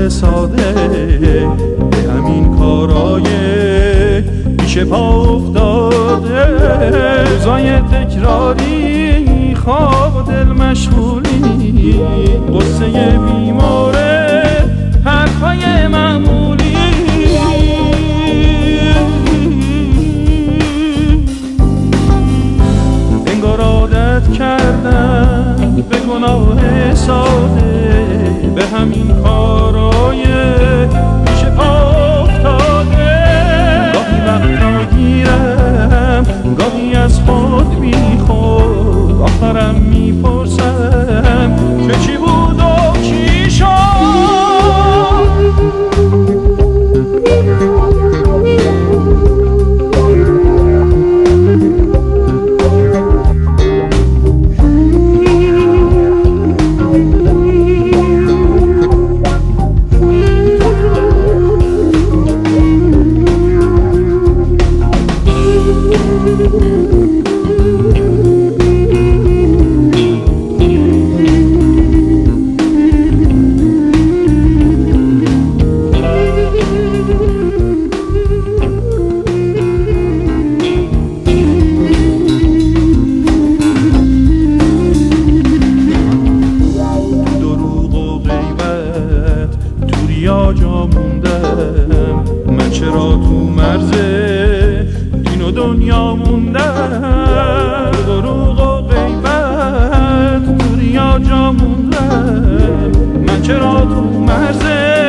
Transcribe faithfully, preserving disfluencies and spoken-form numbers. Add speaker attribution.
Speaker 1: ساده به همین کارای پیش پا افتاده. روزای تکراری، خواب و دل مشغولی، قصه بیماره، حرفای معمولی. انگار عادت کردم به گناه ساده، به همین کارای پیش پا افتاده. گاهی وقتا گیرم، گاهی از خود بی خود، آخرم میپرسم که چی بود و چی شد. جا موندم من، چرا تو مرز دین و دنیا موندم. دروغ و غیبت تو ریا جا موندم من، چرا تو مرز